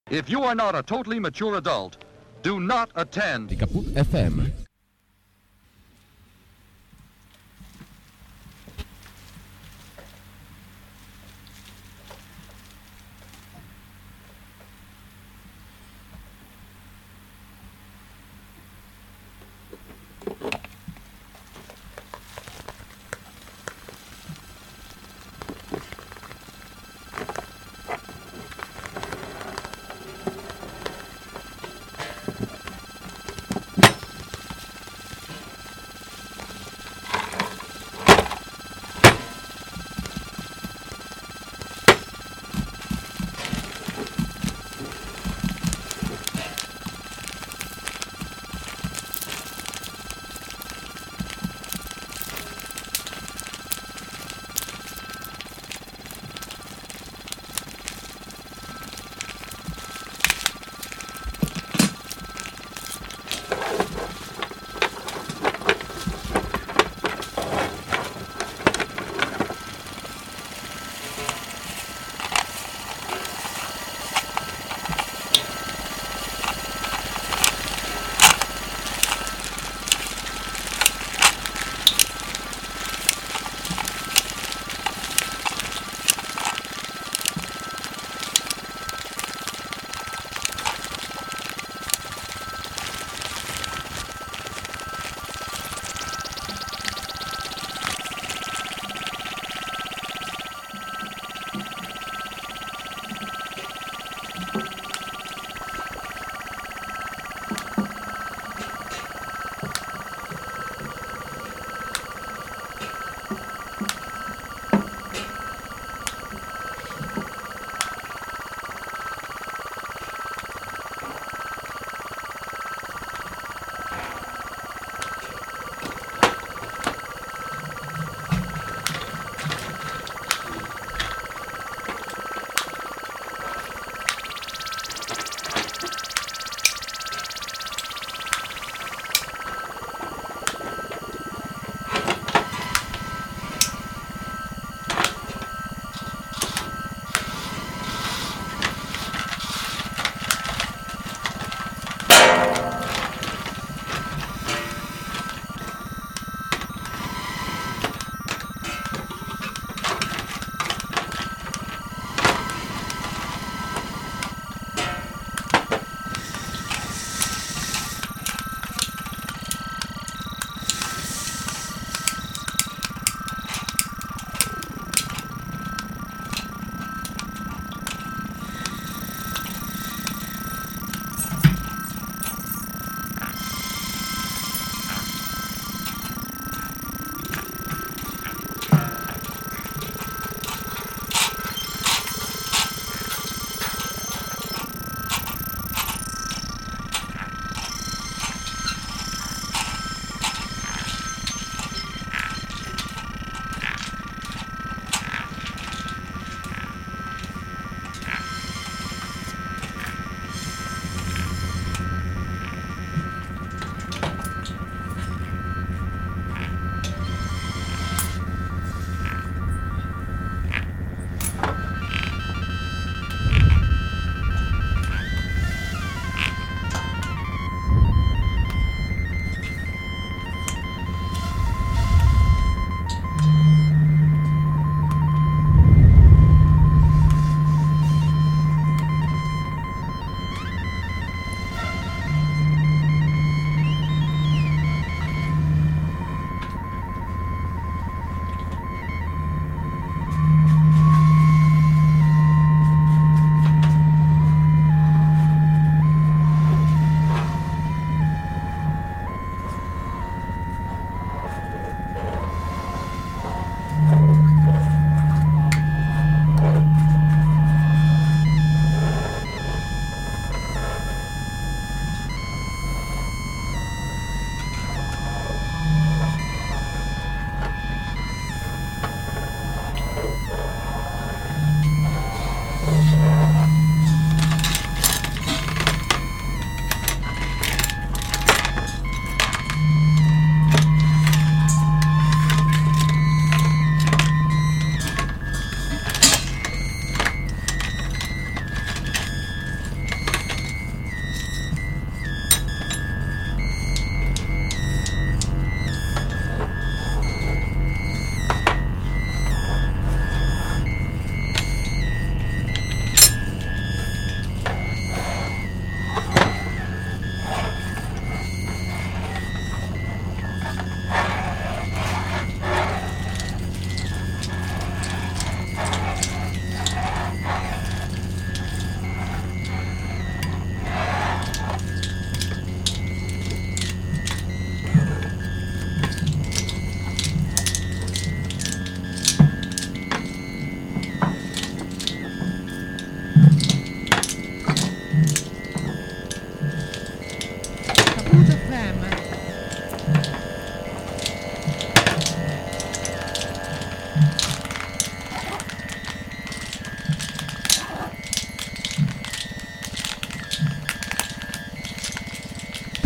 If you are not a totally mature adult, do not attend Kaput FM.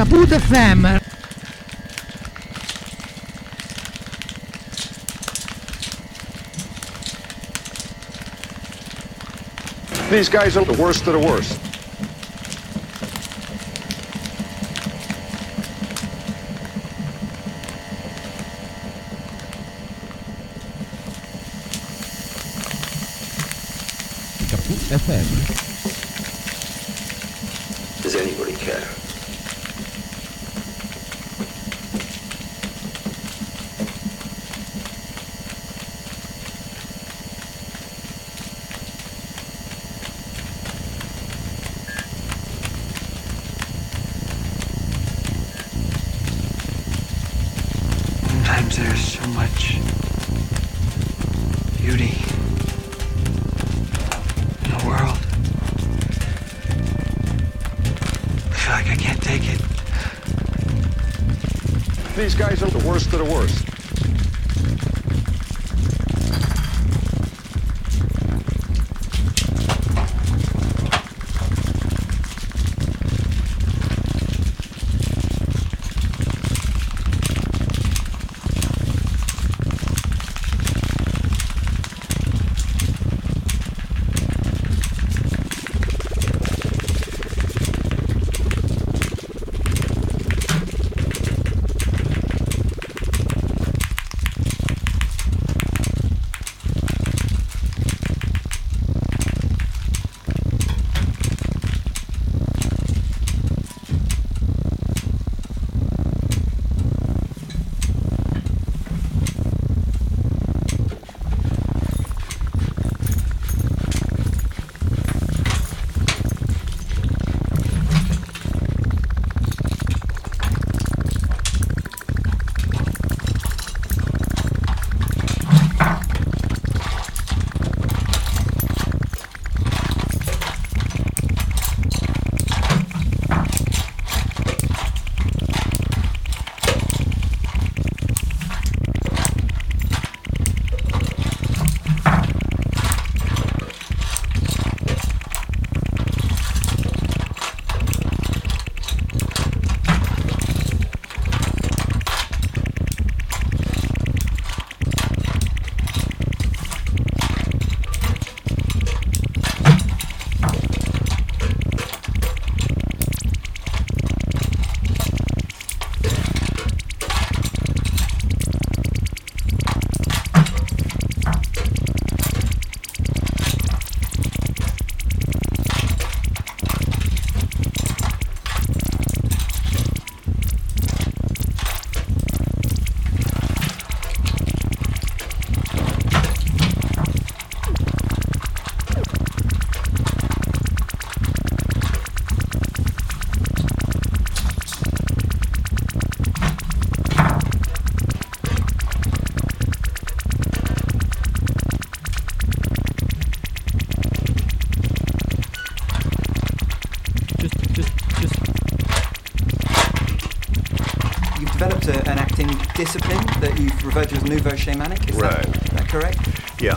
Caput FM. These guys are the worst of the worst. Caput FM. Does anybody care? Sometimes there's so much beauty in the world. I feel like I can't take it. These guys are the worst of the worst. An acting discipline that you've referred to as nouveau shamanic, is that correct? Yeah.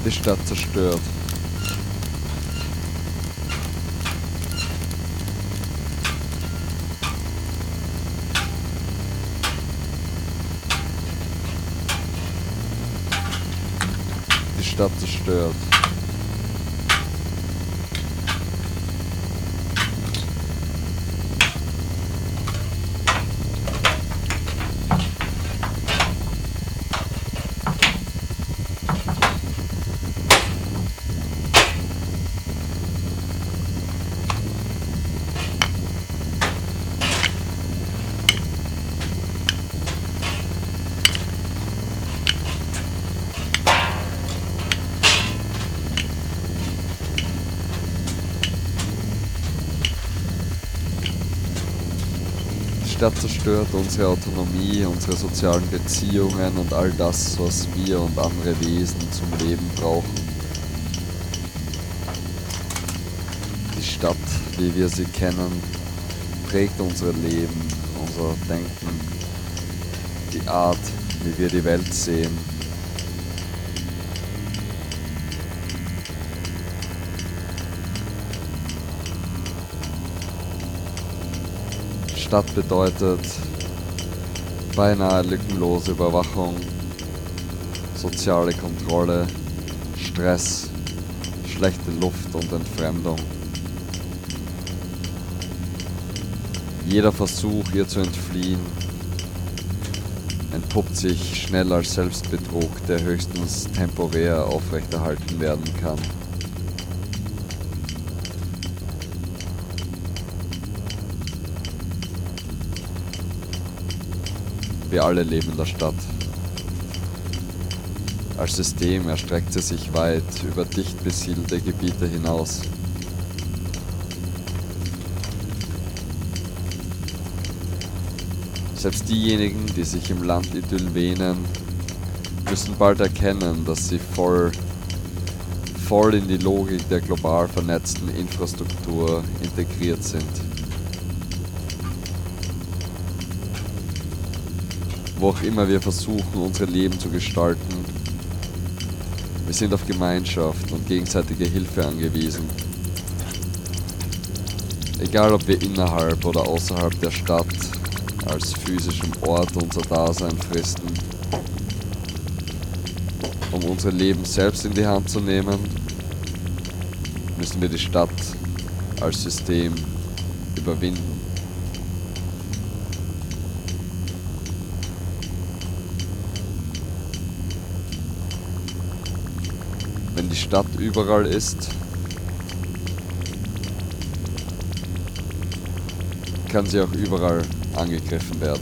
Die Stadt zerstört. Die Stadt zerstört. Die Stadt zerstört unsere Autonomie, unsere sozialen Beziehungen und all das, was wir und andere Wesen zum Leben brauchen. Die Stadt, wie wir sie kennen, prägt unser Leben, unser Denken, die Art, wie wir die Welt sehen. Stadt bedeutet beinahe lückenlose Überwachung, soziale Kontrolle, Stress, schlechte Luft und Entfremdung. Jeder Versuch, ihr zu entfliehen, entpuppt sich schnell als Selbstbetrug, der höchstens temporär aufrechterhalten werden kann. Wir alle leben in der Stadt. Als System erstreckt sie sich weit über dicht besiedelte Gebiete hinaus. Selbst diejenigen, die sich im Landidyll wähnen, müssen bald erkennen, dass sie voll in die Logik der global vernetzten Infrastruktur integriert sind. Wo auch immer wir versuchen, unser Leben zu gestalten, wir sind auf Gemeinschaft und gegenseitige Hilfe angewiesen. Egal ob wir innerhalb oder außerhalb der Stadt als physischem Ort unser Dasein fristen. Um unser Leben selbst in die Hand zu nehmen, müssen wir die Stadt als System überwinden. Wenn die Stadt überall ist, kann sie auch überall angegriffen werden.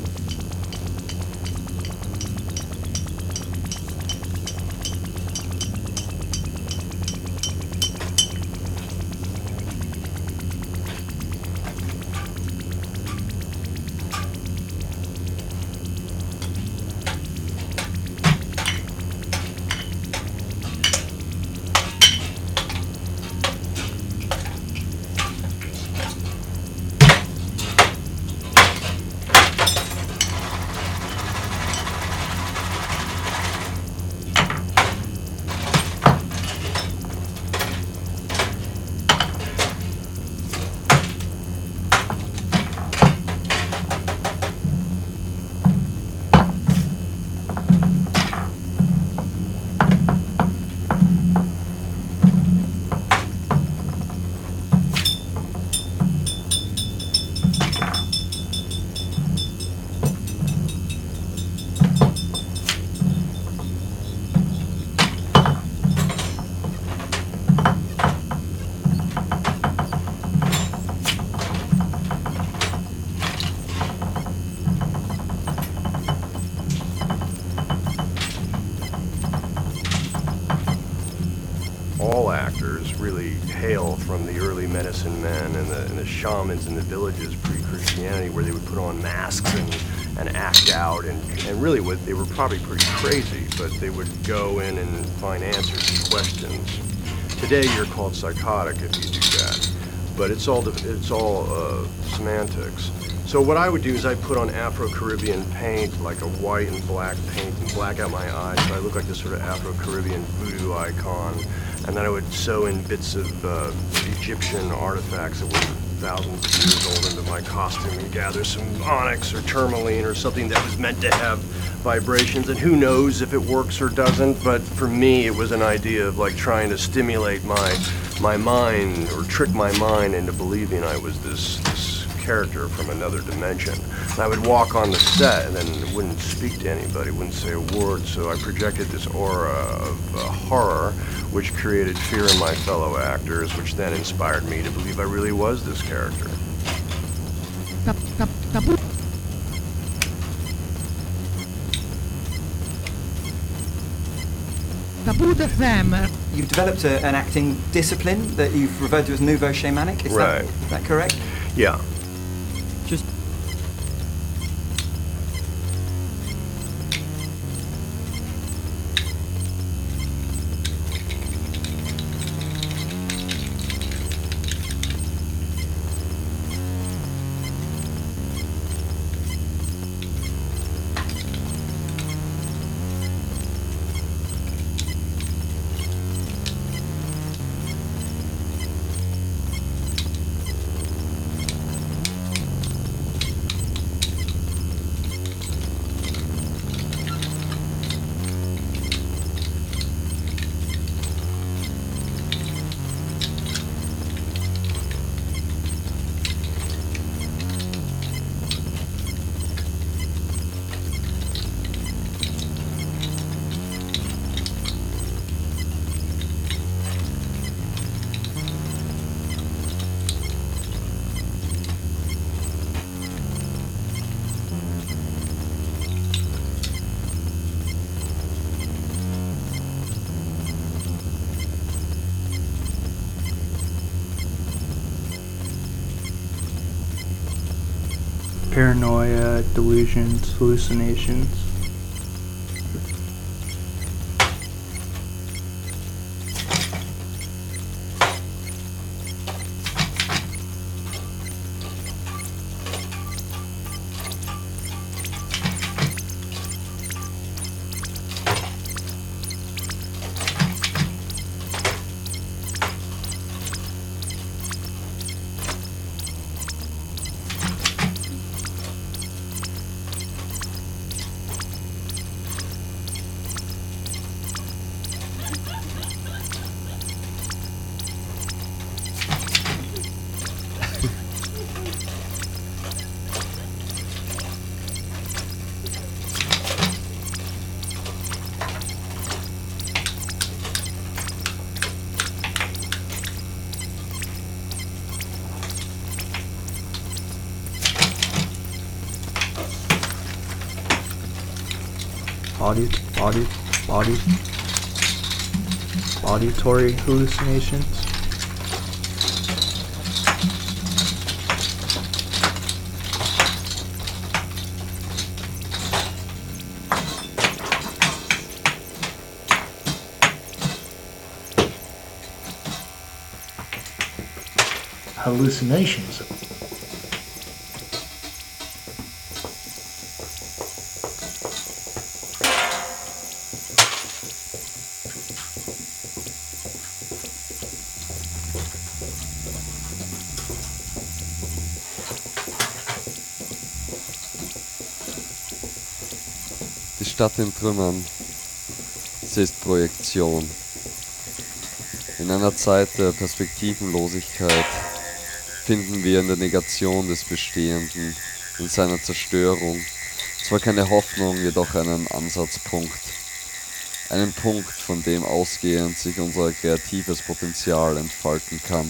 All actors really hail from the early medicine men and the shamans in the villages pre-Christianity, where they would put on masks and act out, and really they were probably pretty crazy, but they would go in and find answers to questions. Today you're called psychotic if you do that. but it's all semantics. So what I would do is I'd put on Afro-Caribbean paint, like a white and black paint, and black out my eyes, so I look like this sort of Afro-Caribbean voodoo icon. And then I would sew in bits of Egyptian artifacts that were thousands of years old into my costume and gather some onyx or tourmaline or something that was meant to have vibrations. And who knows if it works or doesn't, but for me it was an idea of like trying to stimulate my mind or trick my mind into believing I was this character from another dimension. And I would walk on the set and then wouldn't speak to anybody, wouldn't say a word, so I projected this aura of horror, which created fear in my fellow actors, which then inspired me to believe I really was this character. Caput FM. You've developed an acting discipline that you've referred to as nouveau shamanic, is that correct? Yeah. Just paranoia, delusions, hallucinations. Auditory hallucinations. Hallucinations. Die Stadt in Trümmern. Sie ist Projektion. In einer Zeit der Perspektivenlosigkeit finden wir in der Negation des Bestehenden, in seiner Zerstörung, zwar keine Hoffnung, jedoch einen Ansatzpunkt. Einen Punkt, von dem ausgehend sich unser kreatives Potenzial entfalten kann.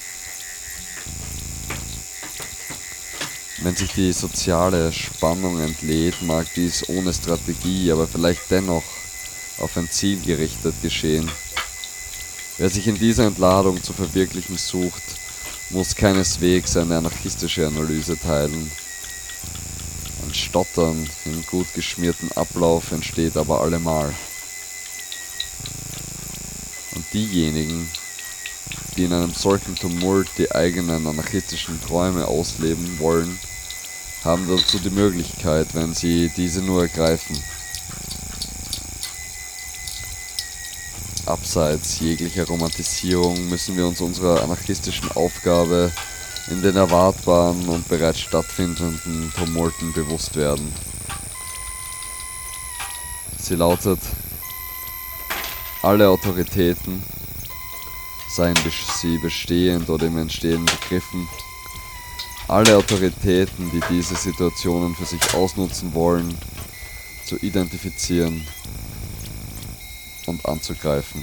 Wenn sich die soziale Spannung entlädt, mag dies ohne Strategie, aber vielleicht dennoch auf ein Ziel gerichtet geschehen. Wer sich in dieser Entladung zu verwirklichen sucht, muss keineswegs eine anarchistische Analyse teilen. Ein Stottern im gut geschmierten Ablauf entsteht aber allemal. Und diejenigen, die in einem solchen Tumult die eigenen anarchistischen Träume ausleben wollen, haben dazu die Möglichkeit, wenn sie diese nur ergreifen. Abseits jeglicher Romantisierung müssen wir uns unserer anarchistischen Aufgabe in den erwartbaren und bereits stattfindenden Tumulten bewusst werden. Sie lautet: Alle Autoritäten, seien sie bestehend oder im Entstehen begriffen, alle Autoritäten, die diese Situationen für sich ausnutzen wollen, zu identifizieren und anzugreifen.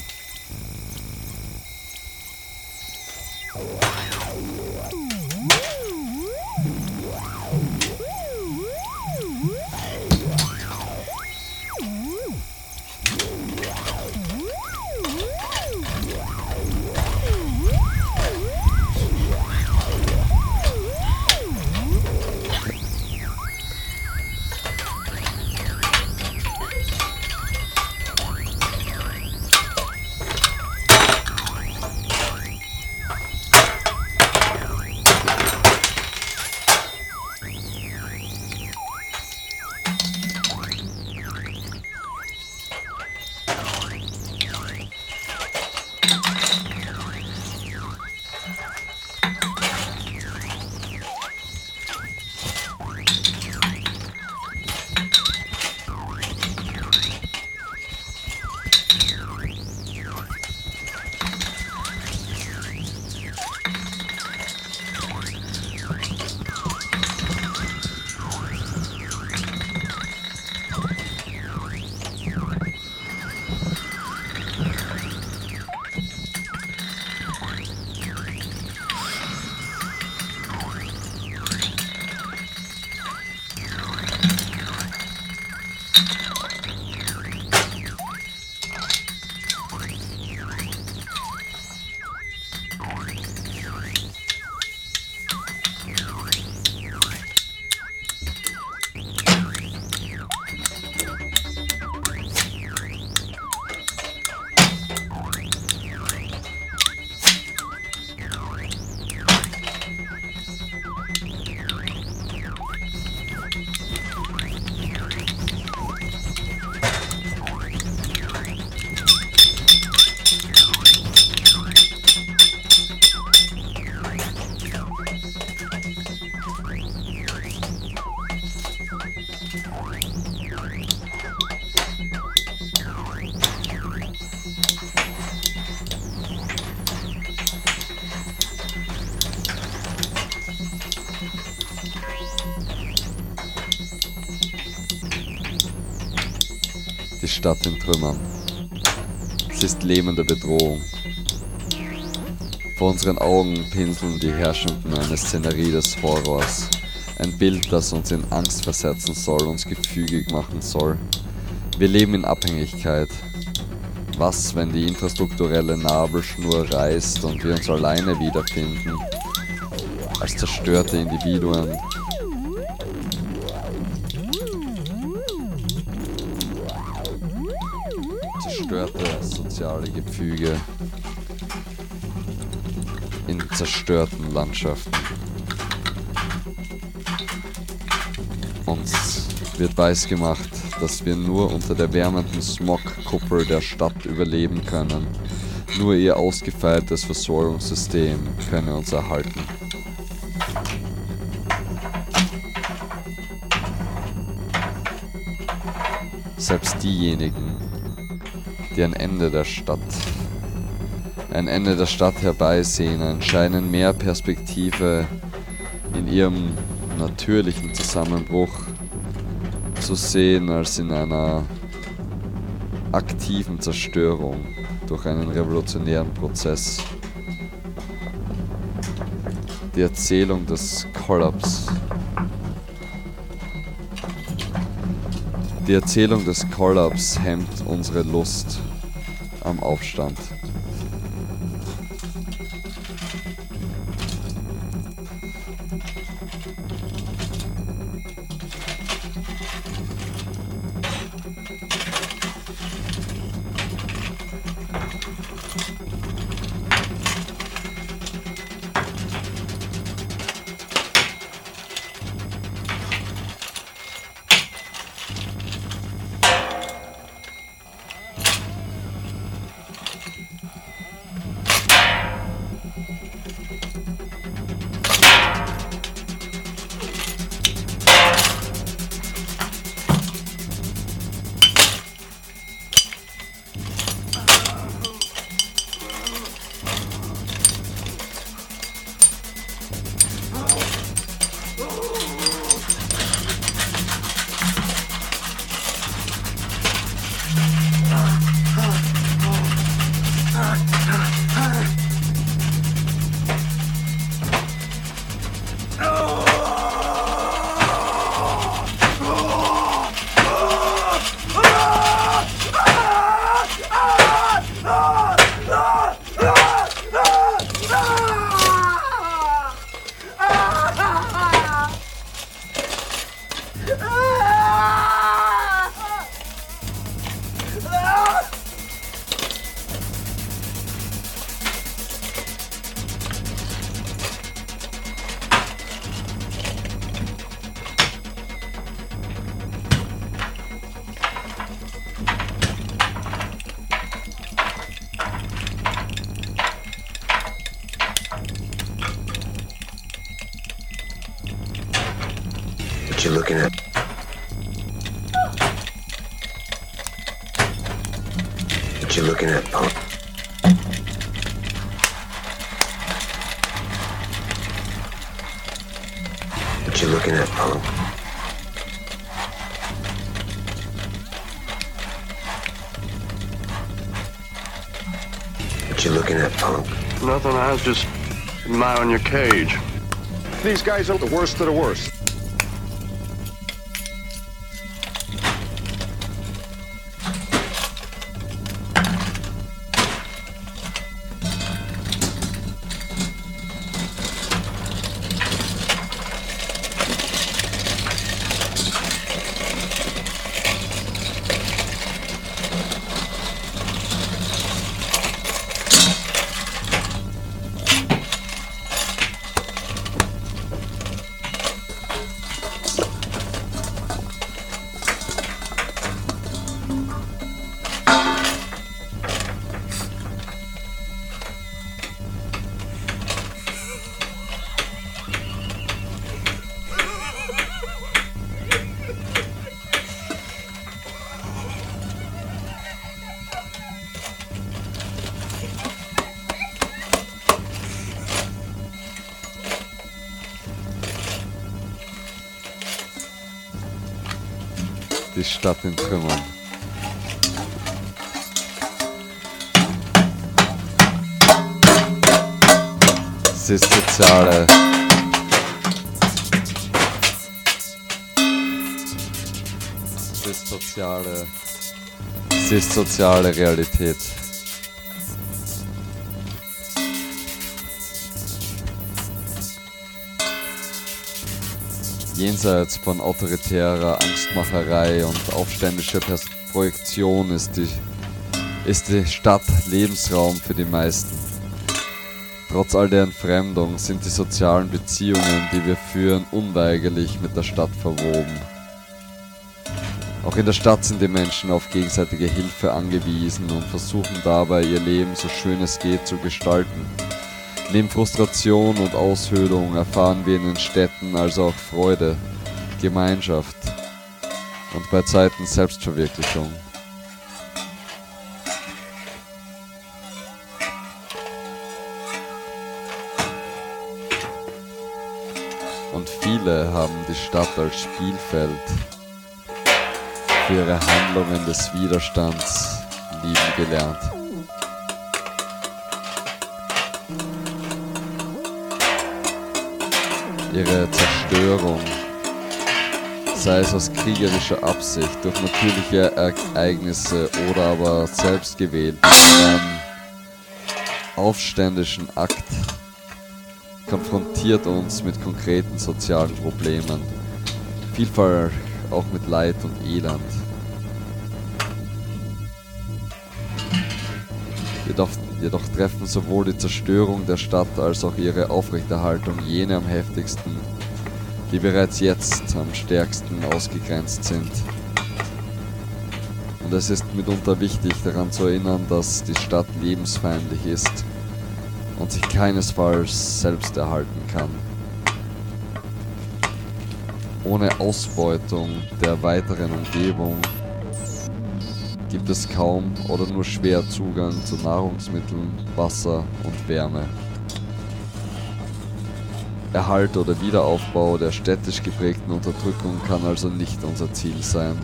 Die Stadt in Trümmern. Sie ist lähmende Bedrohung. Vor unseren Augen pinseln die Herrschenden eine Szenerie des Horrors. Ein Bild, das uns in Angst versetzen soll, uns gefügig machen soll. Wir leben in Abhängigkeit. Was, wenn die infrastrukturelle Nabelschnur reißt und wir uns alleine wiederfinden? Als zerstörte Individuen. Zerstörte soziale Gefüge in zerstörten Landschaften. Uns wird weisgemacht, dass wir nur unter der wärmenden Smogkuppel der Stadt überleben können. Nur ihr ausgefeiltes Versorgungssystem könne uns erhalten. Selbst diejenigen, die ein Ende der Stadt herbeisehnen, scheinen mehr Perspektive in ihrem natürlichen Zusammenbruch zu sehen als in einer aktiven Zerstörung durch einen revolutionären Prozess. Die Erzählung des Kollaps. Die Erzählung des Kollaps hemmt unsere Lust am Aufstand. What you looking at? What you looking at, punk? What you looking at, punk? What you looking at, punk? Nothing, I was just admiring your cage. These guys are the worst of the worst. Die Stadt in Trümmern. Sie ist soziale. Sie ist soziale Realität. Jenseits von autoritärer Angstmacherei und aufständischer Projektion ist die Stadt Lebensraum für die meisten. Trotz all der Entfremdung sind die sozialen Beziehungen, die wir führen, unweigerlich mit der Stadt verwoben. Auch in der Stadt sind die Menschen auf gegenseitige Hilfe angewiesen und versuchen dabei, ihr Leben so schön es geht zu gestalten. Neben Frustration und Aushöhlung erfahren wir in den Städten also auch Freude, Gemeinschaft und bei Zeiten Selbstverwirklichung. Und viele haben die Stadt als Spielfeld für ihre Handlungen des Widerstands lieben gelernt. Ihre Zerstörung, sei es aus kriegerischer Absicht, durch natürliche Ereignisse oder aber selbstgewählt, in einem aufständischen Akt, konfrontiert uns mit konkreten sozialen Problemen, vielfach auch mit Leid und Elend. Jedoch treffen sowohl die Zerstörung der Stadt als auch ihre Aufrechterhaltung jene am heftigsten, die bereits jetzt am stärksten ausgegrenzt sind. Und es ist mitunter wichtig daran zu erinnern, dass die Stadt lebensfeindlich ist und sich keinesfalls selbst erhalten kann. Ohne Ausbeutung der weiteren Umgebung gibt es kaum oder nur schwer Zugang zu Nahrungsmitteln, Wasser und Wärme. Erhalt oder Wiederaufbau der städtisch geprägten Unterdrückung kann also nicht unser Ziel sein.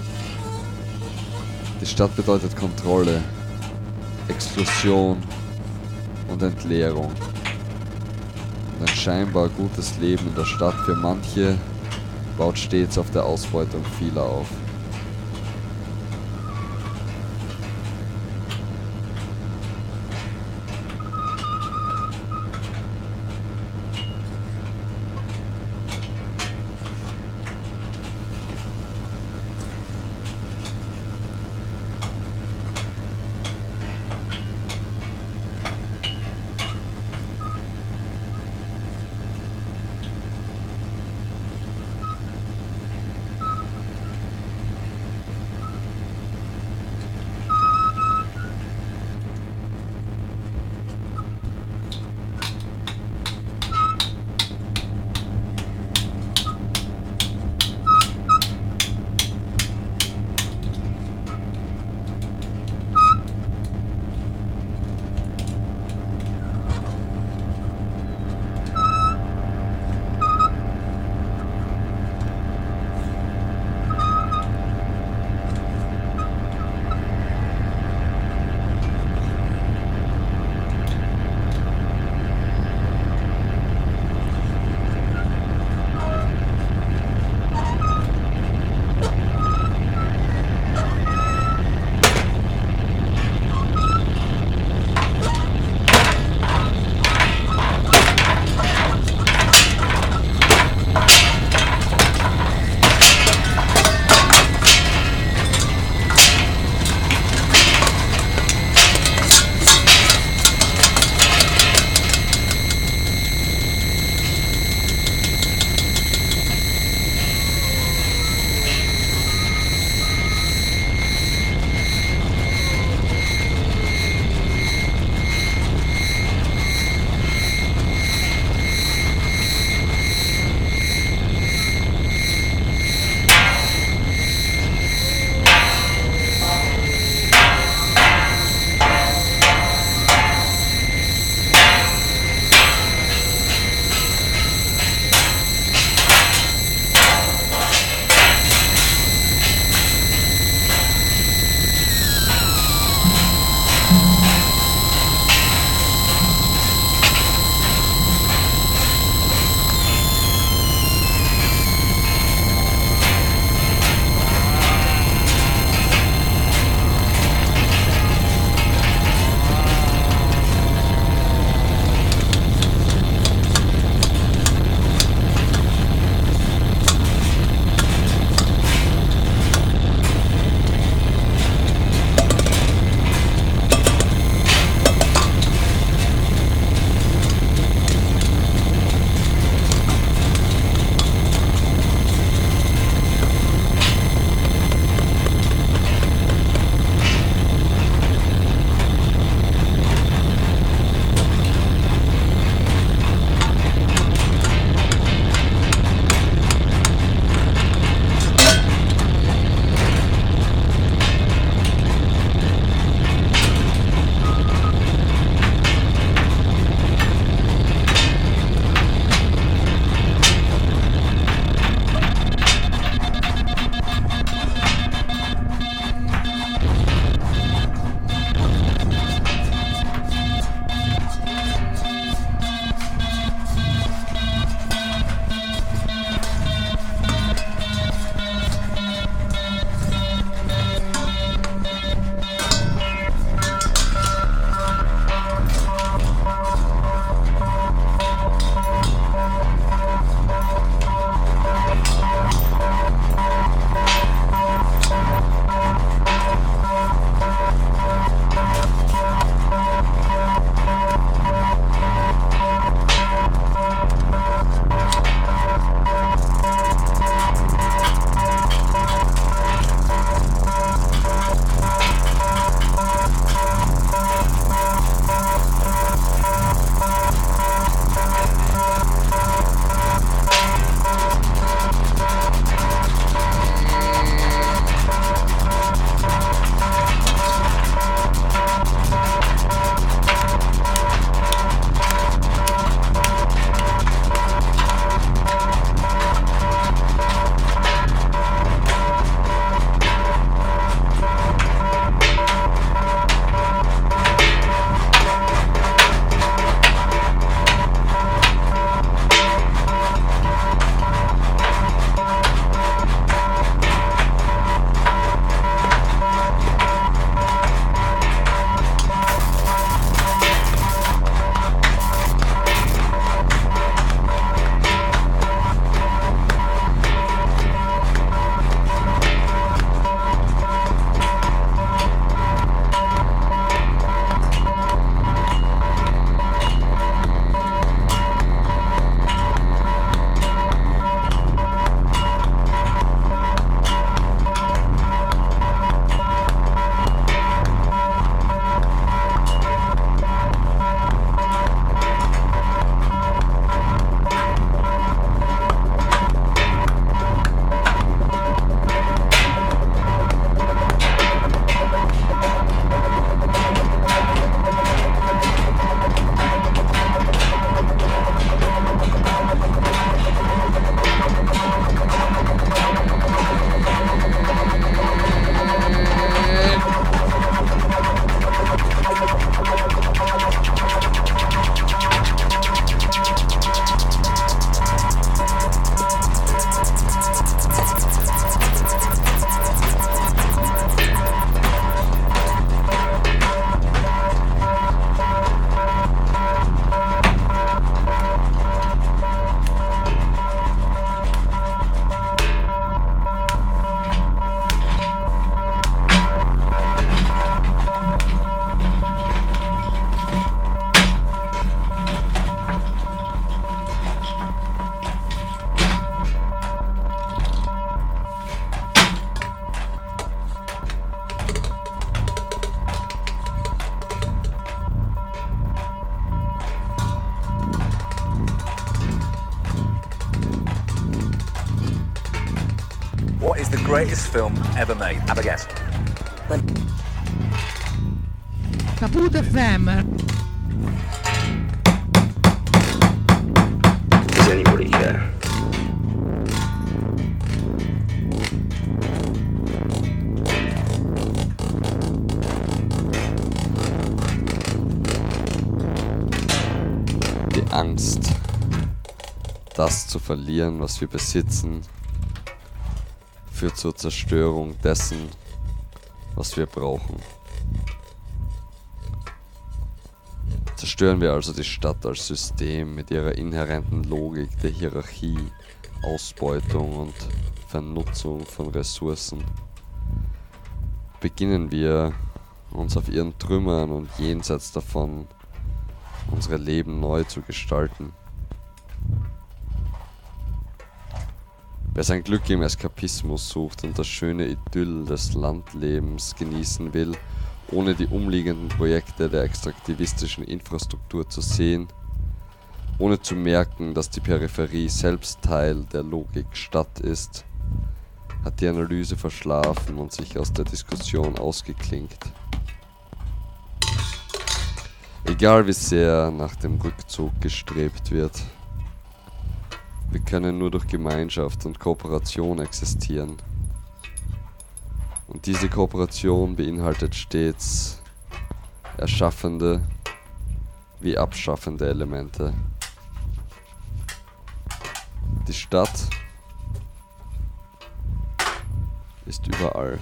Die Stadt bedeutet Kontrolle, Exklusion und Entleerung. Und ein scheinbar gutes Leben in der Stadt für manche baut stets auf der Ausbeutung vieler auf. the greatest film ever made? Have a guess. Caput FM. Is anybody here? Die Angst, das zu verlieren, was wir besitzen, führt zur Zerstörung dessen, was wir brauchen. Zerstören wir also die Stadt als System mit ihrer inhärenten Logik der Hierarchie, Ausbeutung und Vernutzung von Ressourcen. Beginnen wir, uns auf ihren Trümmern und jenseits davon unsere Leben neu zu gestalten. Wer sein Glück im Eskapismus sucht und das schöne Idyll des Landlebens genießen will, ohne die umliegenden Projekte der extraktivistischen Infrastruktur zu sehen, ohne zu merken, dass die Peripherie selbst Teil der Logik Stadt ist, hat die Analyse verschlafen und sich aus der Diskussion ausgeklinkt. Egal wie sehr nach dem Rückzug gestrebt wird, wir können nur durch Gemeinschaft und Kooperation existieren. Und diese Kooperation beinhaltet stets erschaffende wie abschaffende Elemente. Die Stadt ist überall.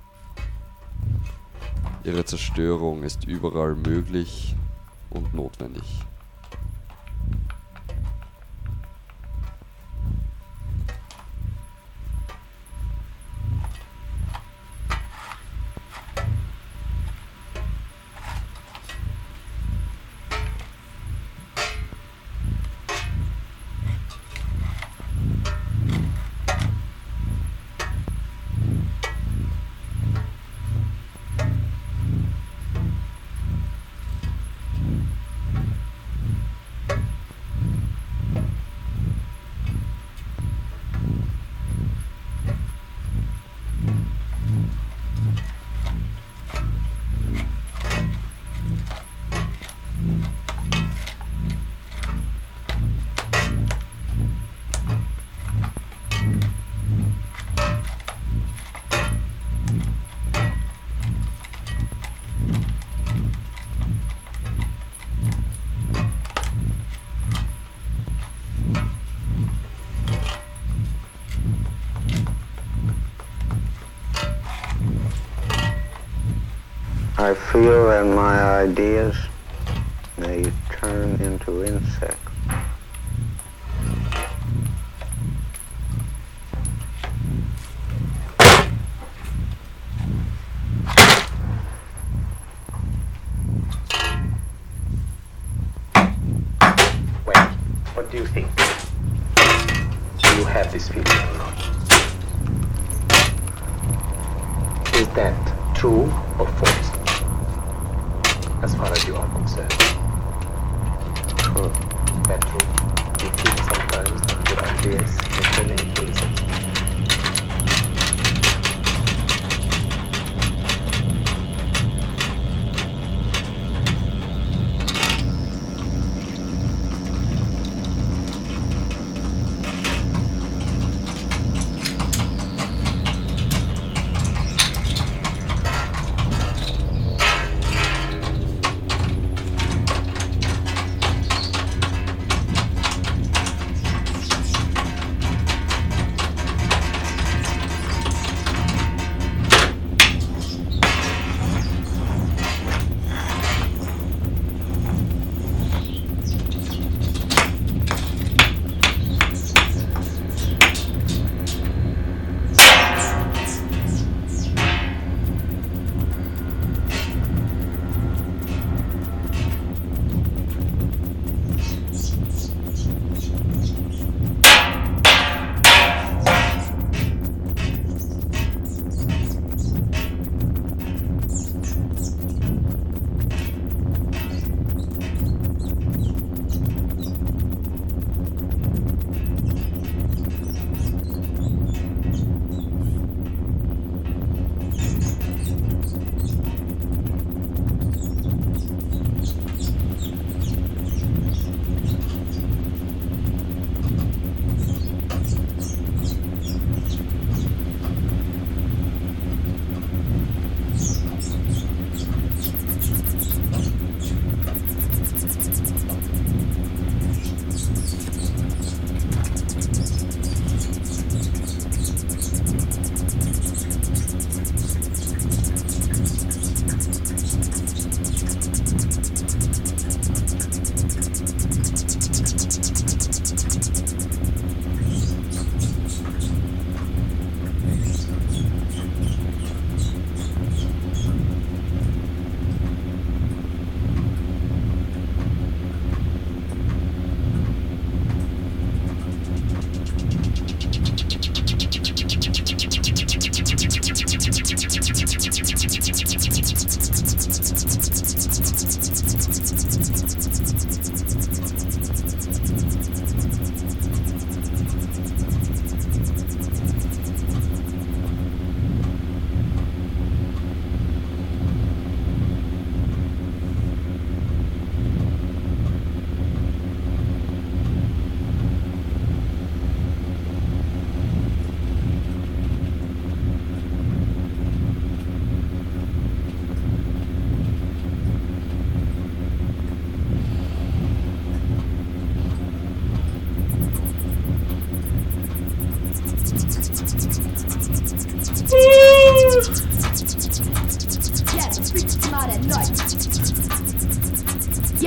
Ihre Zerstörung ist überall möglich und notwendig. I feel that my ideas may turn into insects. Wait, what do you think? Do you have this feeling or not? Is that true or false? As far as you are concerned. True. That true? You feel sometimes that your ideas may turn into insects.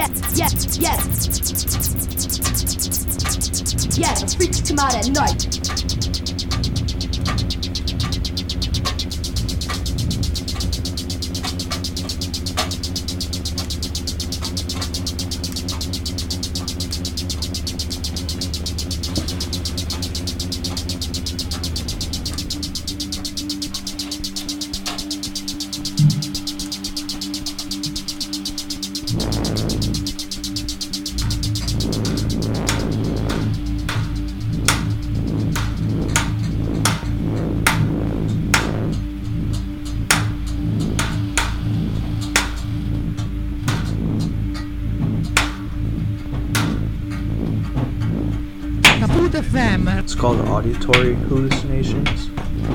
Yeah, the freaks come out at night. It's called auditory hallucinations.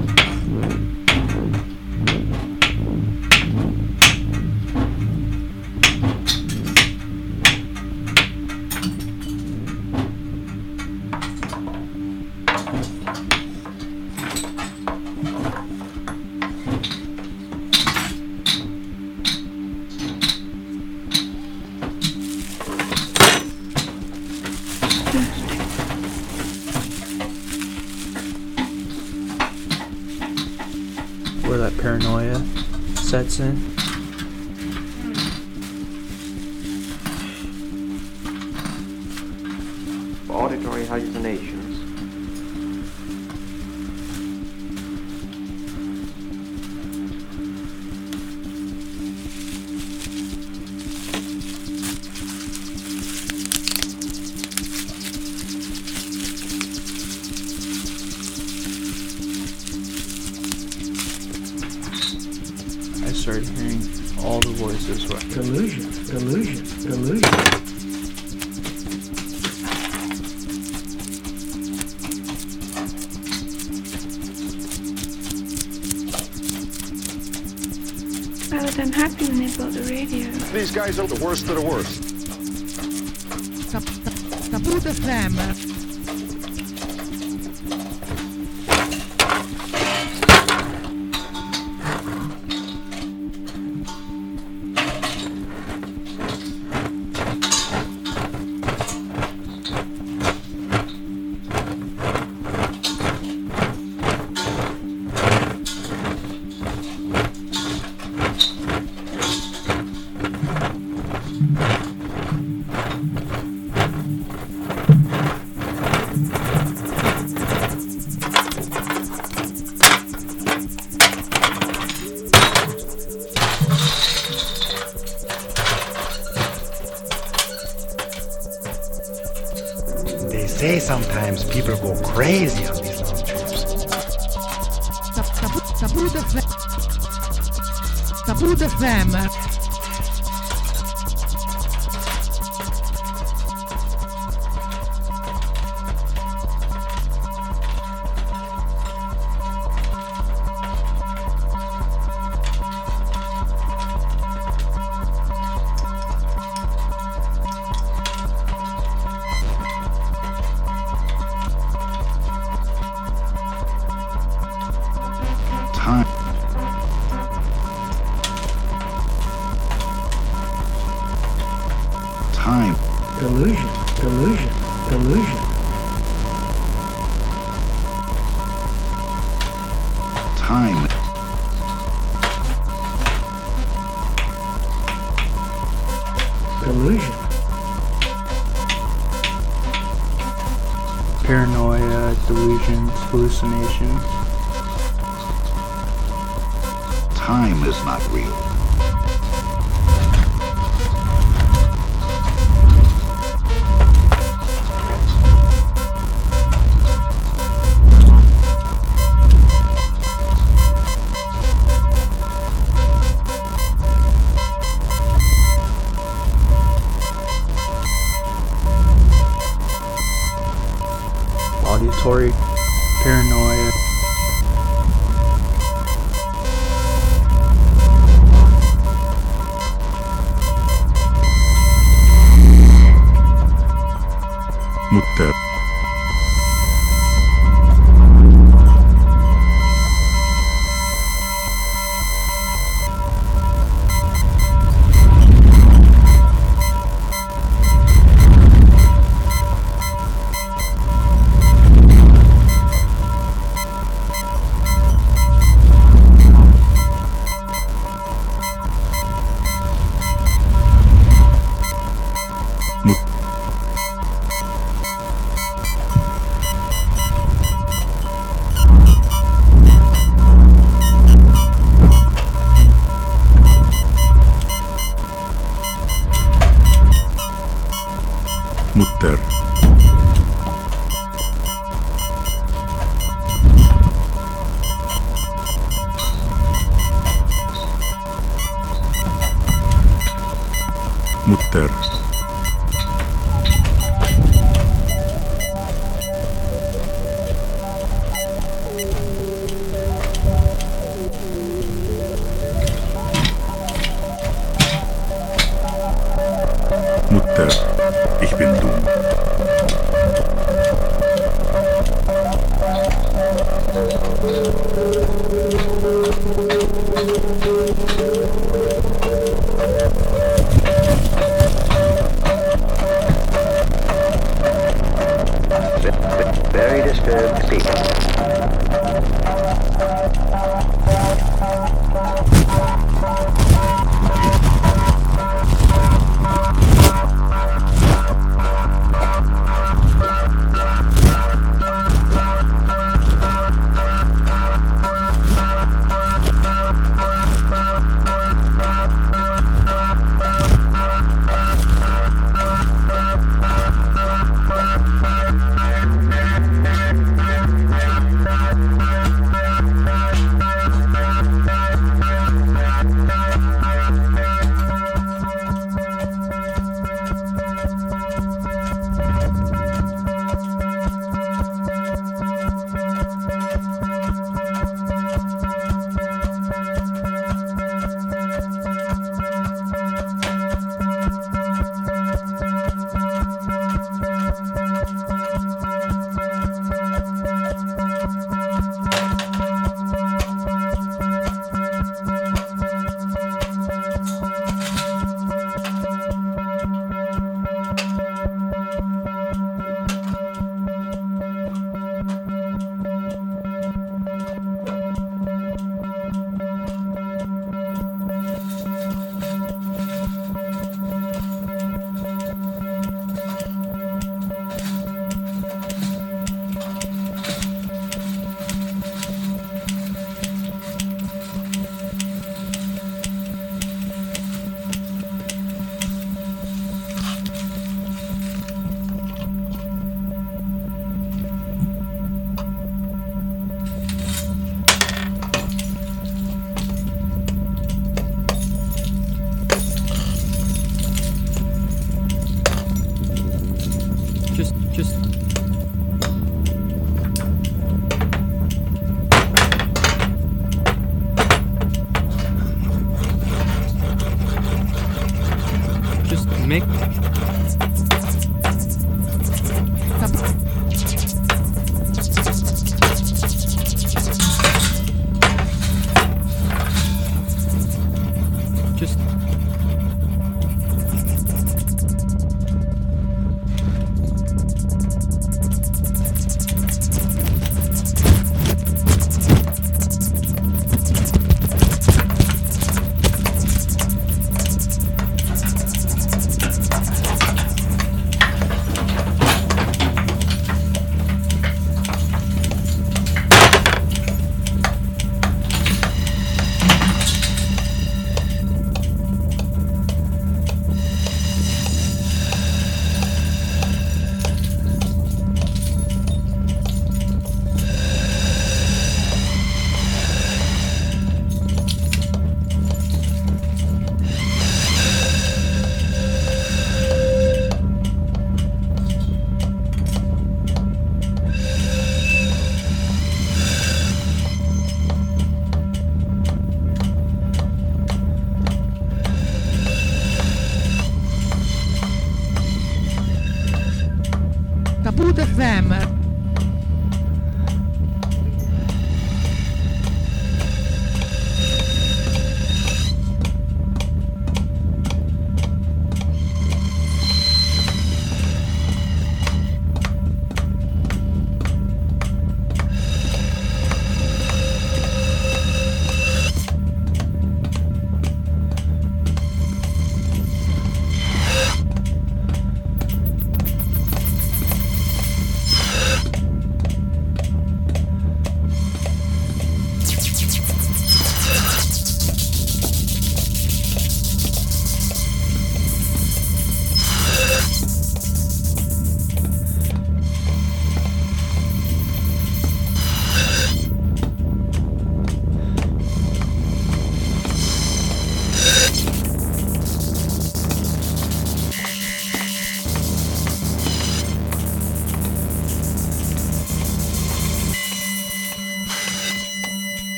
Where that paranoia sets in. Auditory hallucinations. I started hearing all the voices. Delusion, delusion, delusion. I was unhappy when they built the radio. These guys are the worst of the worst. Kaput FM. They say sometimes people go crazy on these long trips. Kaput FM. Time. Delusion, delusion, delusion. Time. Delusion. Paranoia, delusions, hallucinations. Time is not real. Auditory paranoia. Mutter. Mutter. Mutter, ich bin dumm. Very disturbed people.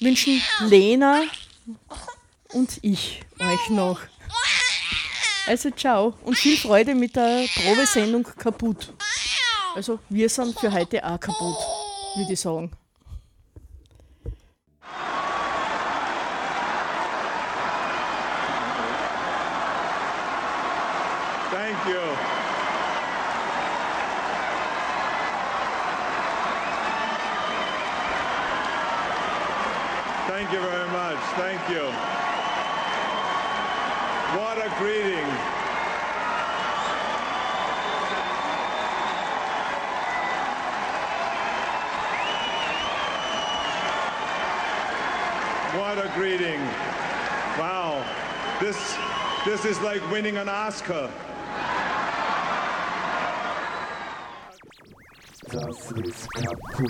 wünschen Lena und ich euch noch. Also ciao und viel Freude mit der Probesendung Kaputt. Also wir sind für heute auch kaputt, würde ich sagen. Thank you. Thank you very much. Thank you. What a greeting. What a greeting. Wow. This is like winning an Oscar. Das ist kaputt.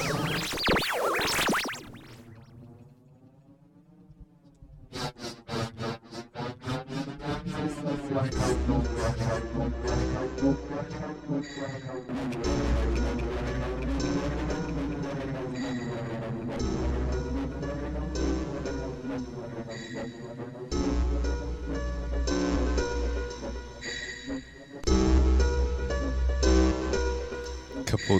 Kaputt.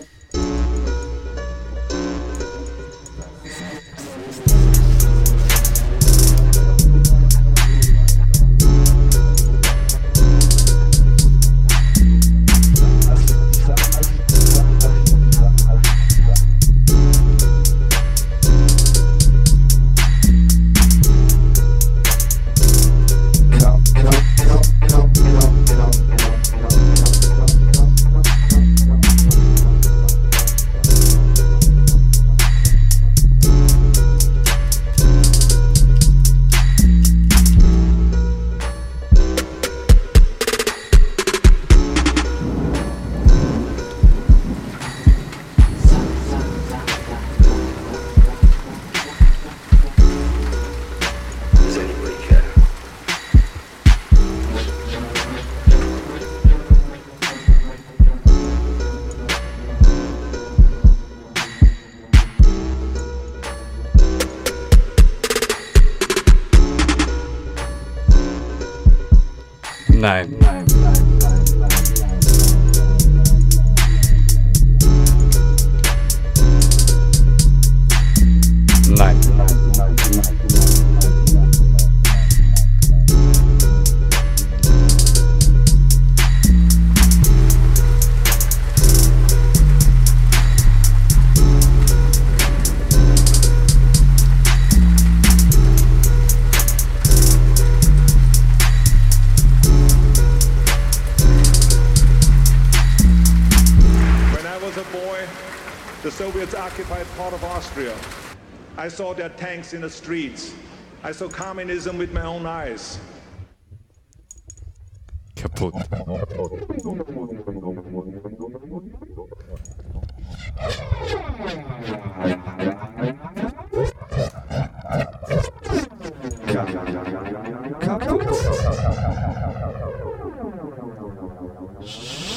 Nein. Nein. The Soviets occupied part of Austria. I saw their tanks in the streets. I saw communism with my own eyes. Kaputt. Kaputt.